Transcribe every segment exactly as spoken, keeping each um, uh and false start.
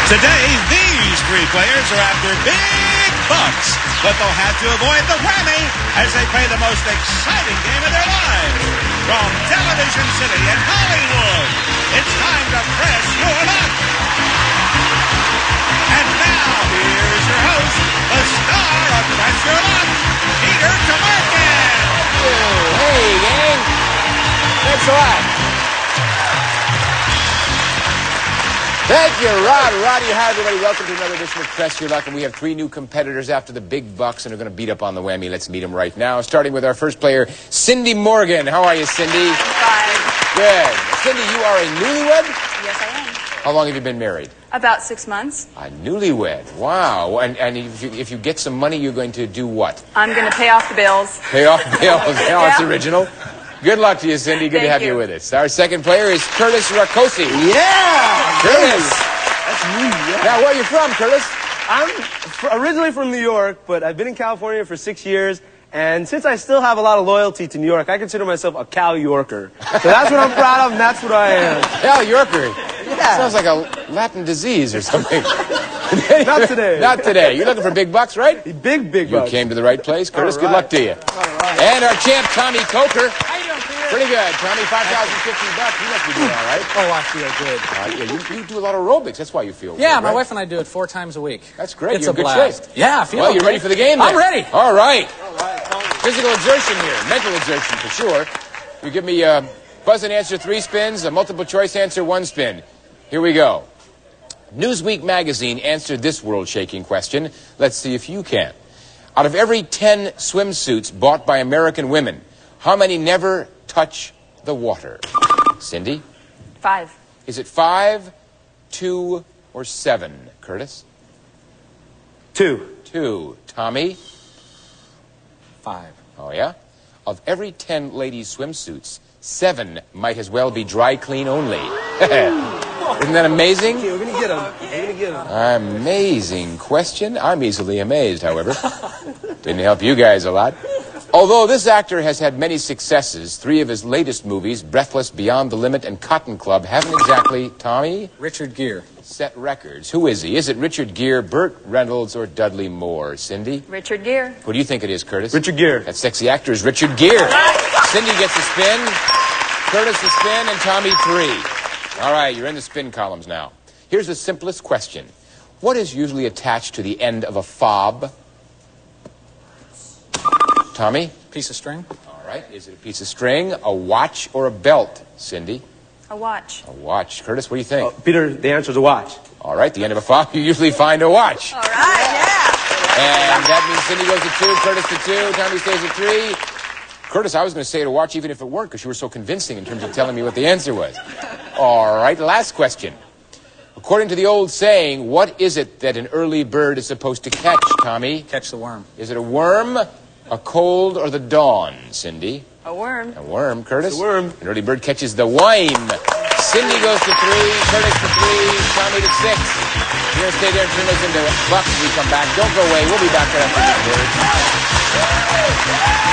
Today, these three players are after big bucks, but they'll have to avoid the whammy as they play the most exciting game of their lives. From Television City in Hollywood, it's time to press your luck. And now, here's your host, the star of Press Your Luck, Peter Tomarken. Oh, hey, gang. Thanks a lot. Thank you, Rod. Roddy, hi, everybody. Welcome to another edition of Press Your Luck. And we have three new competitors after the big bucks, and are going to beat up on the whammy. Let's meet them right now, starting with our first player, Cindy Morgan. How are you, Cindy? I'm fine. Good. Cindy, you are a newlywed? Yes, I am. How long have you been married? About six months. A newlywed. Wow. And, and if, you, if you get some money, you're going to do what? I'm going to pay off the bills. Pay off the bills. Now Yeah. it's original. Good luck to you, Cindy. Good Thank to have you. you. with us. Our second player is Curtis Rakosi. Yeah! Curtis. That's me, yeah. Now, where are you from, Curtis? I'm fr- originally from New York, but I've been in California for six years, and since I still have a lot of loyalty to New York, I consider myself a Cal Yorker. So that's what I'm proud of, and that's what I am. Cal Yorker. Yeah. Sounds like a Latin disease or something. Not today. Not today. You're looking for big bucks, right? Big, big You bucks. came to the right place, Curtis. All Good right. luck to you. All right. And our champ, Tommy Coker. How you doing, Peter? Pretty good. Tommy, five thousand fifty bucks. You must be doing all right. Oh, I feel good. Uh, yeah, you, you do a lot of aerobics. That's why you feel Yeah, good, my right? wife and I do it four times a week. That's great. It's You're a in good blast. shape. Yeah, I feel Well, you're okay. ready for the game then? I'm ready. All right. Physical exertion here. Mental exertion for sure. You give me a buzz and answer three spins, a multiple choice answer one spin. Here we go. Newsweek magazine answered this world-shaking question. Let's see if you can. Out of every ten swimsuits bought by American women, how many never touch the water? Cindy? Five. Is it five, two, or seven? Curtis? Two. Two. Tommy? Five. Oh, yeah? Of every ten ladies' swimsuits, seven might as well be dry clean only. Isn't that amazing? Okay, we're gonna get him. We're gonna get him. Amazing question. I'm easily amazed, however. Didn't help you guys a lot. Although this actor has had many successes, three of his latest movies, Breathless, Beyond the Limit, and Cotton Club, haven't exactly, Tommy, Richard Gere. set records. Who is he? Is it Richard Gere, Burt Reynolds, or Dudley Moore? Cindy? Richard Gere. Who do you think it is, Curtis? Richard Gere. That sexy actor is Richard Gere. Cindy gets a spin, Curtis a spin, and Tommy three. All right, you're in the spin columns now. Here's the simplest question. What is usually attached to the end of a fob? Tommy? Piece of string. All right, is it a piece of string, a watch, or a belt? Cindy? A watch. A watch. Curtis, what do you think? Oh, Peter, the answer's a watch. All right, the end of a fob, you usually find a watch. All right, yeah. And that means Cindy goes to two, Curtis to two, Tommy stays at three. Curtis, I was going to say to watch even if it weren't because you were so convincing in terms of telling me what the answer was. All right, last question. According to the old saying, what is it that an early bird is supposed to catch, Tommy? Catch the worm. Is it a worm, a cold, or the dawn, Cindy? A worm. A worm, Curtis? It's a worm. An early bird catches the wine. Cindy goes to three, Curtis to three, Tommy to six. You're going to stay there and turn those into bucks when we come back. Don't go away. We'll be back right after these words.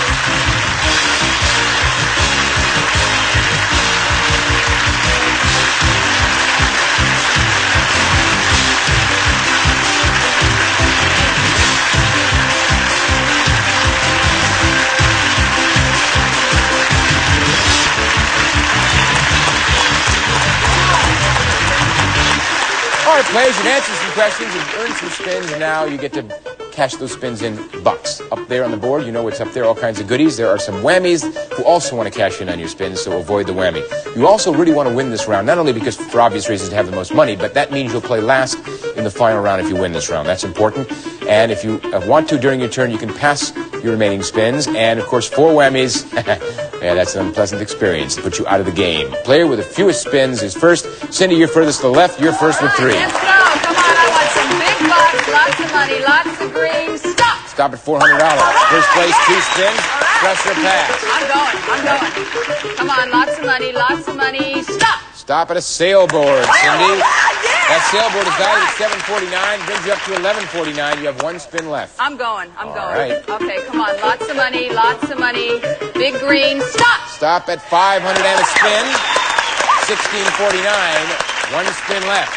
All right, players, you've answered some questions, you've earned some spins, and now you get to cash those spins in bucks. Up there on the board, you know what's up there, all kinds of goodies. There are some whammies who also want to cash in on your spins, so avoid the whammy. You also really want to win this round, not only because, for obvious reasons, to have the most money, but that means you'll play last in the final round if you win this round. That's important. And if you uh, want to, during your turn, you can pass your remaining spins. And, of course, four whammies, yeah, that's an unpleasant experience to put you out of the game. Player with the fewest spins is first. Cindy, you're furthest to the left. You're first with three. Let's go. Come on, I want some big bucks, lots of money, lots of green. Stop. Stop at four hundred dollars. First place, two spins. Press or pass. I'm going. I'm going. Come on, lots of money, lots of money. Stop. Stop at a sailboard, Cindy. Yeah. That sailboard is valued at seven forty-nine, brings you up to eleven forty-nine. You have one spin left. I'm going. I'm All going. right. Okay, come on. Lots of money, lots of money. Big green. Stop. Stop at five hundred and a spin. sixteen forty-nine. One spin left.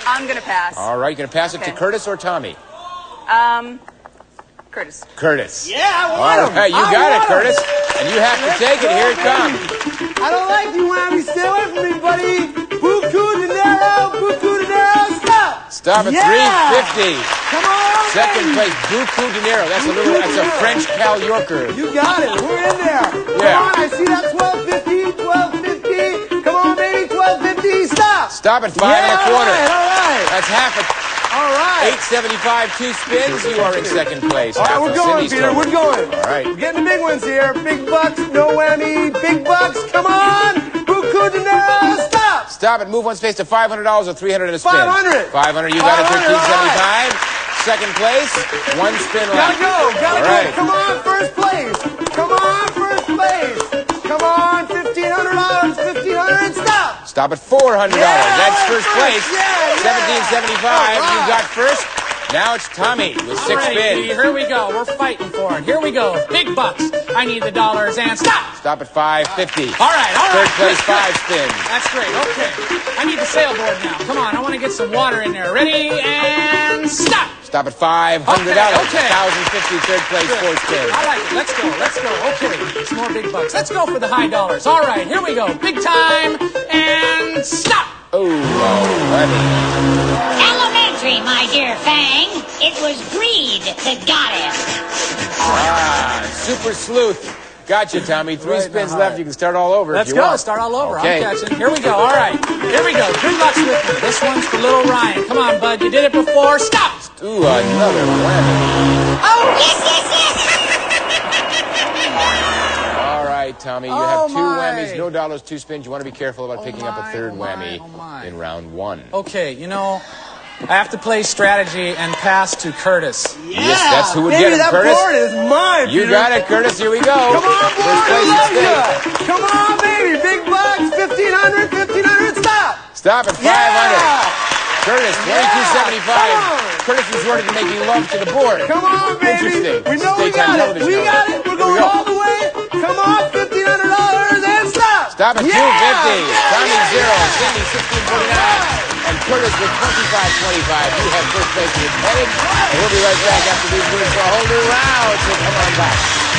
I'm going to pass. All right, you're going to pass it Okay. to Curtis or Tommy? Um, Curtis. Curtis. Yeah, I All want him. right, you I got it, want him. Curtis. And you have to take it. Here it comes. I don't like you, Whammy. Stay away from me, buddy. Buku dinero, buku dinero, stop. Stop at Yeah. three fifty. Come on, Second baby. place, Buku dinero. That's a little, that's a French Cal Yorker. You got it. We're in there. Yeah. Come on, I see that twelve fifty, twelve fifty. Come on, baby, twelve fifty, stop. Stop at five yeah, and a quarter. All right, all right. That's half a All right. eight seventy-five, two spins. You are in second place. All right, Half we're of going, Cindy's Peter. total. We're going. All right. We're getting the big ones here. Big bucks, no whammy. Big bucks, come on. Buku dinero, stop. Stop it. Move one space to five hundred dollars or three hundred in a spin. five hundred. five hundred. You got it. five hundred, thirteen seventy-five. Second place. One spin Gotta left. go, gotta All go. right. Come on, first place. Come on, first place. Come on, fifteen hundred dollars, fifteen hundred dollars, stop. Stop at four hundred dollars. Yeah, That's all right, first first. place. Yeah, yeah. seventeen seventy-five. All right. You got first. Now it's Tommy with six All right, spins. here we go. We're fighting for it. Here we go. Big bucks. I need the dollars and stop. Stop at five fifty. All right, all right. Third place, That's good. five spins. That's great. Okay. I need the sailboard now. Come on. I want to get some water in there. Ready and stop. Stop at five hundred dollars. Okay, okay. one thousand fifty, third place, four spins. I like it. Let's go. Let's go. Okay. Some more big bucks. Let's go for the high dollars. All right. Here we go. Big time and stop. Oh, buddy. Elementary, my dear Fang. It was greed that got him. Ah, super sleuth. Gotcha, Tommy. Three Right in the spins heart. left. You can start all over Let's if you go. want. Start all over. Okay. I'm catching. Here we go. All right. Here we go. Good luck with me. This one's for little Ryan. Come on, bud. You did it before. Stop. Ooh, another whammy. Oh, yes, yes, yes. All right, Tommy. You Oh, have two my. whammies, no dollars, two spins. You want to be careful about picking up a my, third oh, my, whammy oh, my. in round one. Okay, you know, I have to play strategy and pass to Curtis. Yes, that's who would Baby, get him, that Curtis. board is mine, You Peter. got it, Curtis. Here we go. Come on, board. First I place love is ya. state. Come on, baby. Big bucks, fifteen hundred, fifteen hundred, stop. Stop at five hundred. Yeah. Curtis, twenty-two seventy-five. Come on. Curtis resorted to making love to the board. Come on, baby. Interesting. We know we Daytime got it. television We host. got it. We're Here we going go. all the way. Come on, fifteen hundred dollars and stop. Stop at Yeah. two fifty. Yeah, Tommy yeah, zero. yeah. Cindy sixteen forty-nine. And Curtis with twenty-five twenty-five. You have first place in your headed. And we'll be right back after these moves for a whole new round. So come on back.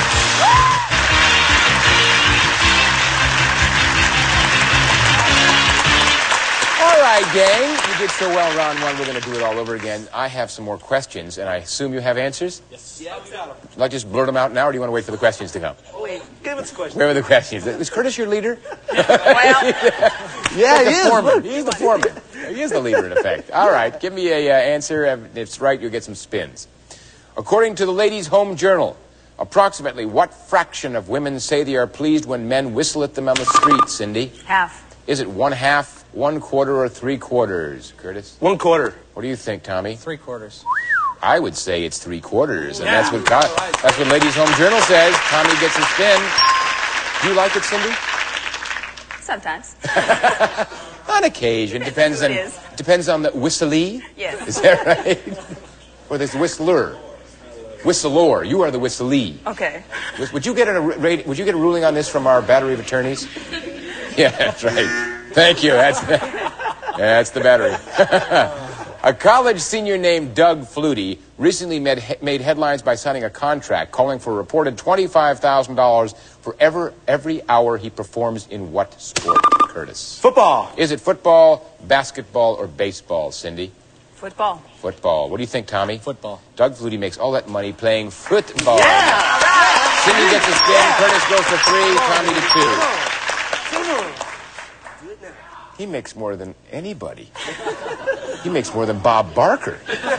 All right, gang. You did so well round one. We're going to do it all over again. I have some more questions, and I assume you have answers? Yes. Yeah, we got them. Would I just blurt them out now, or do you want to wait for the questions to come? Wait, give us a question. Where are the questions? Is Curtis your leader? Well, Yeah, the he is. foreman. Look. He's the foreman. He is the leader, in effect. All right, give me a uh, answer. If it's right, you'll get some spins. According to the Ladies' Home Journal, approximately what fraction of women say they are pleased when men whistle at them on the street, Cindy? half. Is it one half, one quarter, or three quarters, Curtis? One quarter. What do you think, Tommy? Three quarters. I would say it's three quarters, and that's what co- that's what Ladies' Home Journal says. Tommy gets a spin. Do you like it, Cindy? Sometimes. On occasion, depends on It is. depends on the whistlee. Yes. Is that right? Or there's the whistler, whistler. You are the whistlee. Okay. Would- Would you get a ra- Would you get a ruling on this from our battery of attorneys? Yeah, that's right. Thank you. That's that's the battery. A college senior named Doug Flutie recently made, made headlines by signing a contract calling for a reported twenty-five thousand dollars for ever, every hour he performs in what sport, Curtis? Football. Is it football, basketball, or baseball, Cindy? Football. Football. What do you think, Tommy? Football. Doug Flutie makes all that money playing football. Yeah. Cindy gets a spin, Curtis goes to three, Tommy to two. He makes more than anybody. He makes more than Bob Barker.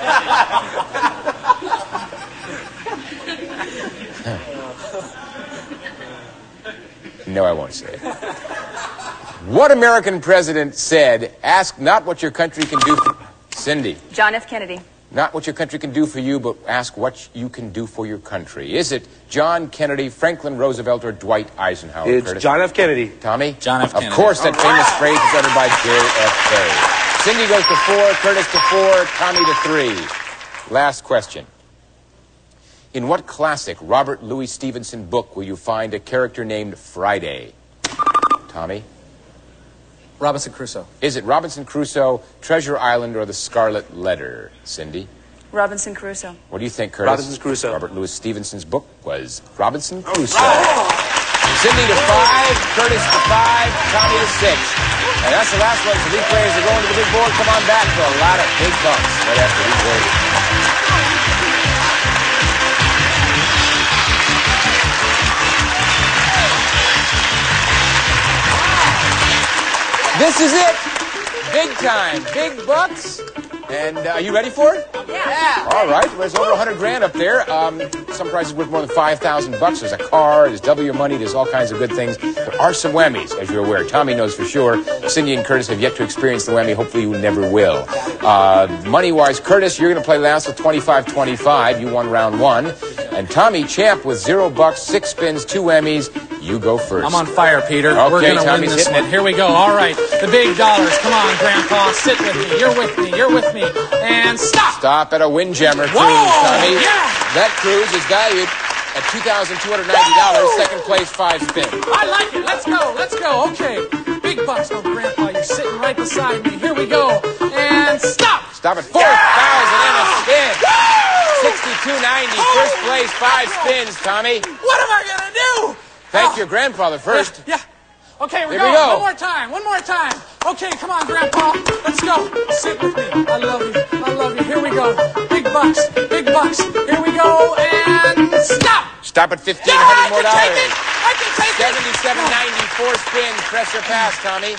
No, I won't say it. What American president said, ask not what your country can do for... Cindy. John F. Kennedy. Not what your country can do for you, but ask what you can do for your country. Is it John Kennedy, Franklin Roosevelt, or Dwight Eisenhower? It's Curtis? John F. Kennedy. Tommy? John F. Kennedy. Of course, that famous phrase is uttered by J F K. Cindy goes to four, Curtis to four, Tommy to three. Last question. In what classic Robert Louis Stevenson book will you find a character named Friday? Tommy? Robinson Crusoe. Is it Robinson Crusoe, Treasure Island, or the Scarlet Letter, Cindy? Robinson Crusoe. What do you think, Curtis? Robinson Crusoe. Robert Louis Stevenson's book was Robinson Crusoe. Cindy to five, Curtis to five, Tommy to six. And that's the last one. So these players are going to the big board. Come on back for a lot of big bucks right after these words. This is it. Big time. Big bucks. And uh, are you ready for it? Yeah. All right. There's over a hundred grand up there. Um, some prizes worth more than five thousand bucks. There's a car. There's W money. There's all kinds of good things. There are some whammies, as you're aware. Tommy knows for sure. Cindy and Curtis have yet to experience the whammy. Hopefully, you never will. Uh, money-wise, Curtis, you're going to play last with twenty-five twenty-five. You won round one. And Tommy, champ, with zero bucks, six spins, two whammies. You go first. I'm on fire, Peter. Okay, We're going to win Tommy's this hitting one. it. Here we go. All right. The big dollars. Come on, Grandpa. Sit with me. You're with me. You're with me. And stop. Stop at a Windjammer Whoa, cruise, Tommy. yeah. That cruise is valued at two thousand two hundred ninety dollars. Whoa. Second place, five spins. I like it. Let's go. Let's go. Okay. Big bucks. Oh, Grandpa, you're sitting right beside me. Here we go. And stop. Stop at four thousand and a spin. sixty-two ninety. First place, five spins, Tommy. What am I going to do? Thank Oh. your grandfather first. Yeah. yeah. Okay, we're Here we going. go. One more time. One more time. Okay, come on, Grandpa. Let's go. Sit with me. I love you. I love you. Here we go. Big bucks. Big bucks. Here we go. And stop. Stop at fifteen Yeah, hundred I more can take dollars. it. I can take it. Seventy-seven ninety. Four spins. Press or pass, Tommy.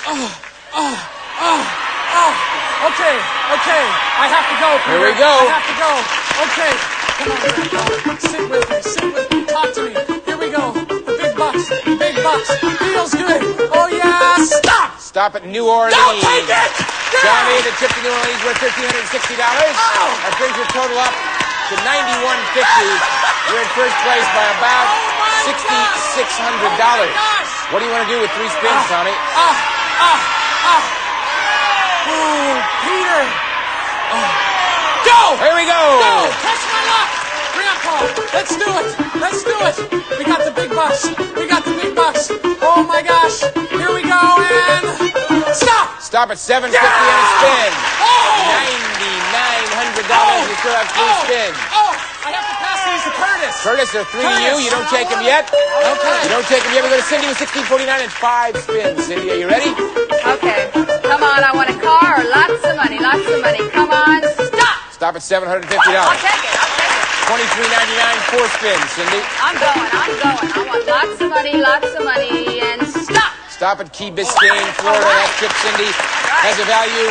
Oh, okay, okay. I have to go, Peter. Here we go. I have to go. Okay. Come on, Grandpa. Sit with me. Sit with me. Talk to me. Here we go. The big bucks. Big bucks. Feels good. Oh, yeah. Stop. Stop at New Orleans. Don't take it. Tommy, the trip to New Orleans worth thirteen hundred sixty dollars. Oh. That brings your total up to ninety-one fifty. You're in first place by about Oh, my sixty-six hundred dollars. Oh, my gosh. What do you want to do with three spins, Tommy? Ah, ah, ah. Oh, Peter. Oh. Go. Here we go. Go. Catch my luck. Grandpa, let's do it. Let's do it. We got the big bucks. We got the big bucks. Oh, my gosh. Here we go. And stop. Stop at seven fifty and a spin. Oh. ninety-nine hundred dollars. You still have three oh. spins. Oh, I have to pass these to Curtis. Curtis, there are three Curtis. to you. You don't take them yet. Okay. You don't take them yet. We go to Cindy with sixteen forty-nine and five spins. Cindy, are you ready? Okay. Come on, I want a car or lots of money, lots of money. Come on, stop. Stop at seven hundred fifty I'll dollars. take it, I'll take it. twenty-three ninety-nine, four spins, Cindy. I'm going, I'm going. I want lots of money, lots of money, and stop. Stop at Key Biscayne, Florida. That trip, Cindy, has a value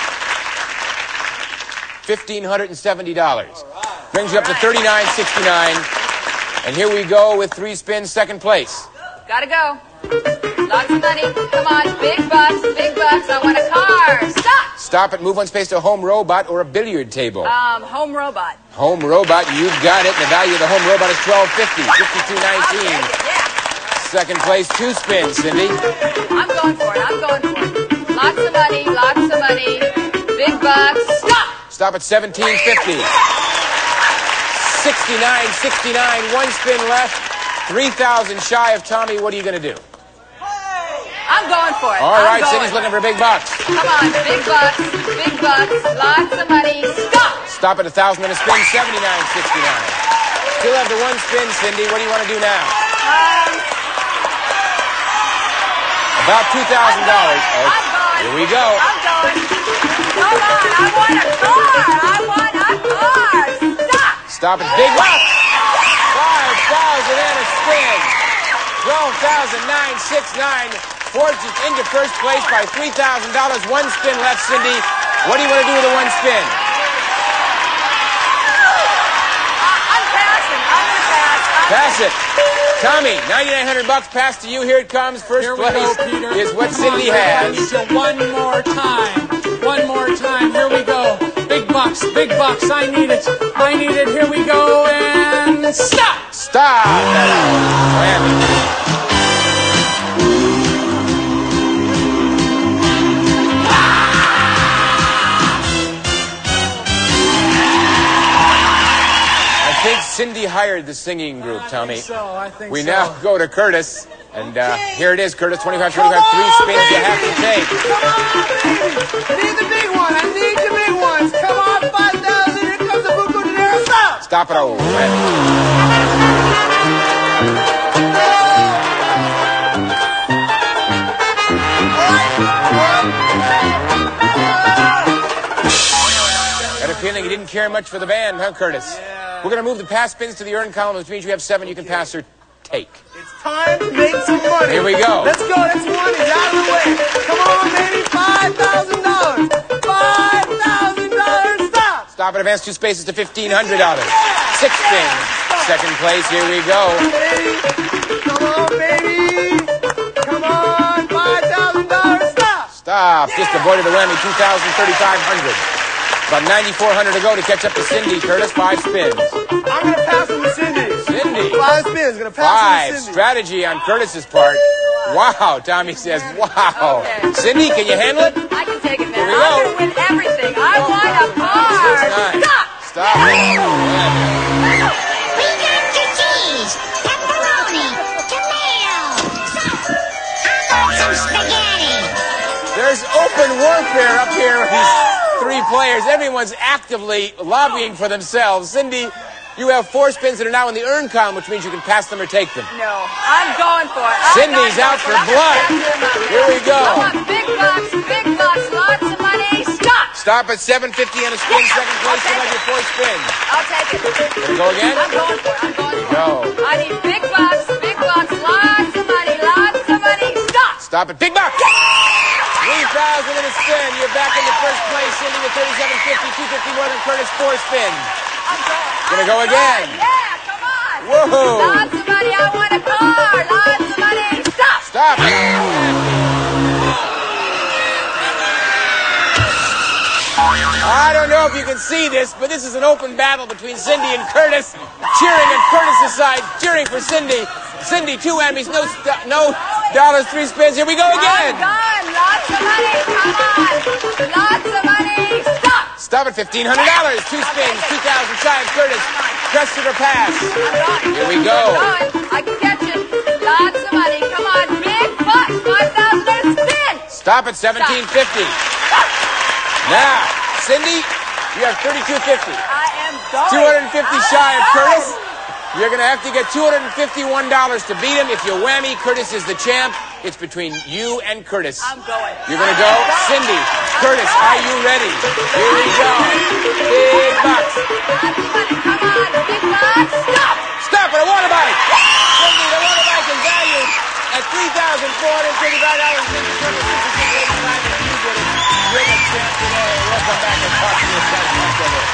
fifteen hundred seventy dollars. Brings you up to thirty-nine sixty-nine. And here we go with three spins, second place. Gotta go. Lots of money. Come on, big bucks, big bucks. I want a car. Stop. Stop at Move One Space to a home robot or a billiard table. Um, home robot. Home robot, you've got it. The value of the home robot is twelve fifty, fifty-two I'll nineteen. take it, yeah. Second place, two spins, Cindy. I'm going for it, I'm going for it. Lots of money, lots of money. Big bucks. Stop. Stop at seventeen fifty. sixty-nine sixty-nine, one spin left. three thousand shy of Tommy. What are you going to do? I'm going for it. All I'm right, going. Cindy's looking for big bucks. Come on, big bucks, big bucks, lots of money. Stop. Stop at one thousand and a spin, seventy-nine sixty-nine. Still have the one spin, Cindy. What do you want to do now? Um, About two thousand dollars. I'm going. Here we go. I'm going. Come on, I want a car. I want a car. Stop. Stop at big bucks. five thousand and a spin. twelve thousand nine hundred sixty-nine. Fortune's into first place by three thousand dollars. One spin left, Cindy. What do you want to do with the one spin? Uh, I'm passing. I'm going to pass. I'm Pass it. Tommy, ninety-nine hundred bucks passed to you. Here it comes. First Here we place go, Peter. is what Come Cindy on, has. I need you one more time. One more time. Here we go. Big bucks. Big bucks. I need it. I need it. Here we go. And stop. Stop. Miami. I think Cindy hired the singing group, I Tommy. think so. I think We so. now go to Curtis. And uh, here it is, Curtis, twenty-five twenty-five, three spins you have to take. Come on, baby. I need the big one. I need the big ones. Come on, five thousand. Here comes the Buco Dinero. Stop. Stop it. Oh, Got a feeling you didn't care much for the band, huh, Curtis? Yeah. We're going to move the pass spins to the earn column, which means you have seven you can pass or take. It's time to make some money. Here we go. Let's go. That's one. It's out of the way. Come on, baby. five thousand dollars. five thousand dollars. Stop. Stop and advance two spaces to fifteen hundred dollars. Six spins. Second place. Here we go. Baby. Come on, baby. Come on. five thousand dollars. Stop. Stop. Just avoided the whammy. two thousand thirty-five hundred. About ninety-four hundred to go to catch up to Cindy. Curtis, five spins. I'm going to pass him to Cindy. Cindy. Five spins. Going to pass Five. him to Cindy. Strategy on Curtis's part. Wow. Tommy says, wow. Okay. Cindy, can you handle it? I can take it, man. Here we I'm go. going to win everything. I want a car. Six, nine. Stop. Stop. We got the cheese, pepperoni, tomato, salt. I want some spaghetti. There's open warfare up here with these three players. Everyone's actively lobbying for themselves. Cindy, you have four spins that are now in the earn column, which means you can pass them or take them. No, I'm going for it. I'm Cindy's not out going for it. blood. I'm gonna pass him. Here we go. I want big bucks, big bucks, lots of money. Stop. Stop at seven fifty on a spin. Second place, you have your four spins. I'll take it. Gonna go again? I'm going for it. I'm going for Go. it. I need big bucks, big bucks, lots of money, lots of money. Stop. Stop at big bucks. three thousand in a spin. You're back into first place, Cindy, with thirty-seven fifty, two fifty more than Curtis, four spins. I'm going. Gonna I'm go going. again. Yeah, come on. Whoa. Lots of money. I want a car. Lots of money. Stop. Stop. I don't know if you can see this, but this is an open battle between Cindy and Curtis. Cheering at Curtis's side, cheering for Cindy. Cindy, two whammies, no st- no dollars, three spins. Here we go again. I'm done. Lots of money. Come on. Lots of money. Stop. Stop at fifteen hundred dollars. Two spins, two thousand shy of Curtis. Press it or pass. I'm done. Here we go. I'm done. I can catch it. Lots of money. Come on. Big bucks. five thousand and spin. Stop at seventeen fifty. Now, Cindy, you have thirty-two fifty. I am going. two hundred fifty I'm shy of going. Curtis. You're going to have to get two hundred fifty-one dollars to beat him. If you whammy, Curtis is the champ. It's between you and Curtis. I'm going. You're going to go? Cindy, Curtis, are you ready? Here we go. Big bucks. Lots of money. Come on. Big bucks. Stop. Stop it, a water bike. Cindy, the water bike is valued at three thousand four hundred thirty-five dollars. Cindy, Curtis, sixty-six eighty-five. If you get it, you're the champ today. We'll come back and talk to you a second after this.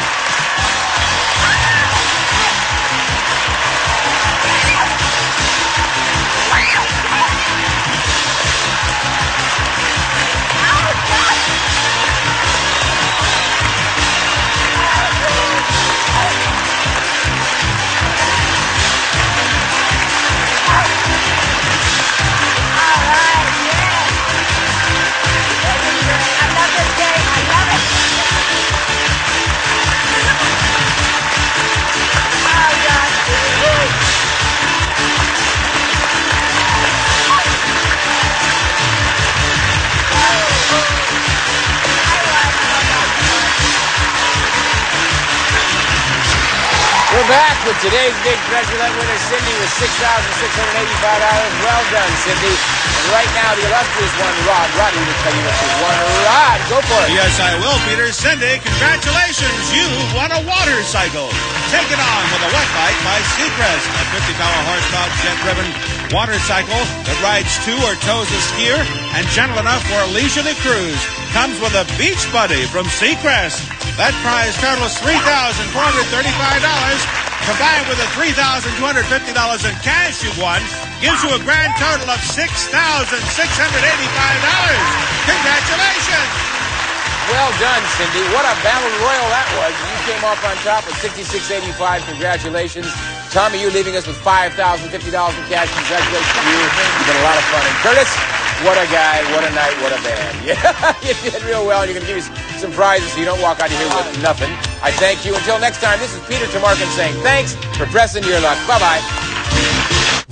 We're back with today's big treasure hunt winner, Cindy, with six thousand six hundred eighty-five dollars. Well done, Cindy. And right now, the illustrious one, Rod. Roddy will tell you what you won. Rod, go for it. Yes, I will, Peter. Cindy, congratulations. You've won a water cycle. Take it on with a wet bike by Seacrest, a fifty power horsepower jet-driven water cycle that rides to or tows a skier and gentle enough for a leisurely cruise. Comes with a beach buddy from Seacrest. That prize total is three thousand four hundred thirty-five dollars. Combined with the three thousand two hundred fifty dollars in cash you've won, gives you a grand total of six thousand six hundred eighty-five dollars. Congratulations! Well done, Cindy. What a battle royal that was. You came off on top with sixty-six eighty-five. Congratulations. Tommy, you leaving us with five thousand fifty dollars in cash. Congratulations to you. You've been a lot of fun. And Curtis, what a guy, what a night, what a band. Yeah, you did real well. And you're going to give us some prizes so you don't walk out of here with nothing. I thank you. Until next time, this is Peter Tomarken saying thanks for pressing your luck. Bye-bye.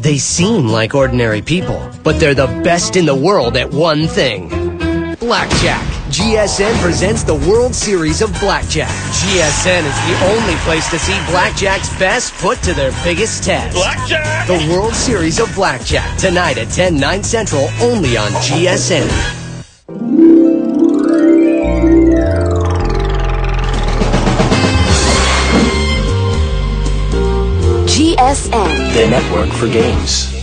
They seem like ordinary people, but they're the best in the world at one thing. Blackjack. G S N presents the World Series of Blackjack. G S N is the only place to see Blackjack's best put to their biggest test. Blackjack! The World Series of Blackjack, tonight at ten, nine Central, only on G S N. G S N. The network for games.